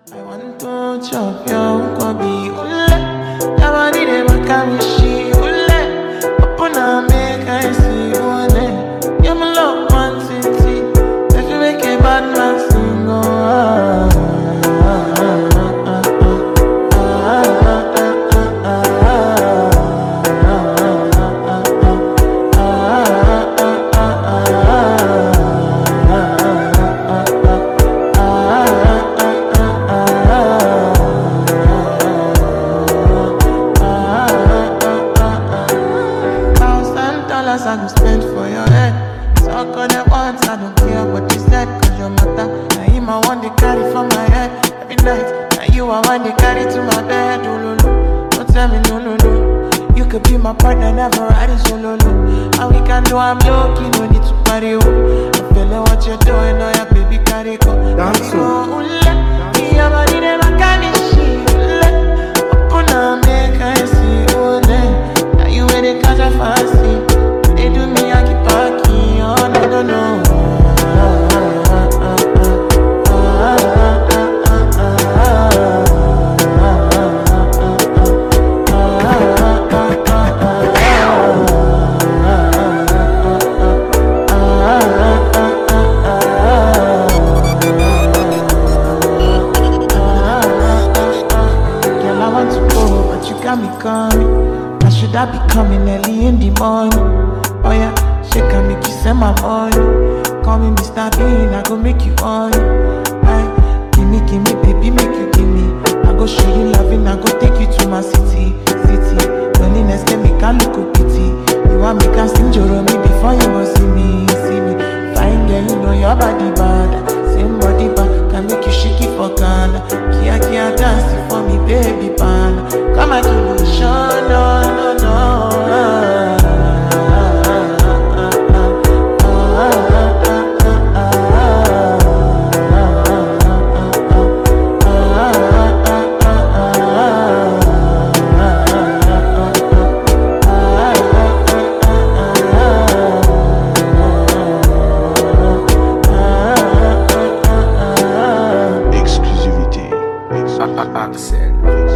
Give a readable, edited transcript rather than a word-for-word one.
I want to chop your kobe ule. Nobody never carry she ule. Open and make I see ule. You my love one city. If you make a bad man sing, $1,000 I go spend for your head. Talk on the ones I don't care what you said. Cause your matter, now him I want to carry for my head. Every night, now you I want to carry to my bed. Oh, no, no, don't tell me no, no, no. You could be my partner, never riding solo, no. And we can do I'm lucky, no need to party, oh. I'm feeling what you're doing, oh yeah, baby, carry go. Dance Oh, your body never carry shit, open up, make I see, oh, now you where they catch a fancy. They do me, I keep talking, oh, no, no, no. Girl, I want to go, but you got me coming. Now should I be coming early in the morning? Oh yeah, she can make you send my money. Call me Mr. Bean, I go make you on. Aye, give me, baby, make you give me. I go show you loving, I go take you to my city. Loneliness can make a look of pity. You want me can sing Joromi before you go see me, see me. Fine girl, you know your body bad. Same body bad, can make you shake it for Ghana. Kia dance it for me, baby pan. Come and do the show, no, no, no. Exclusivité. Axel.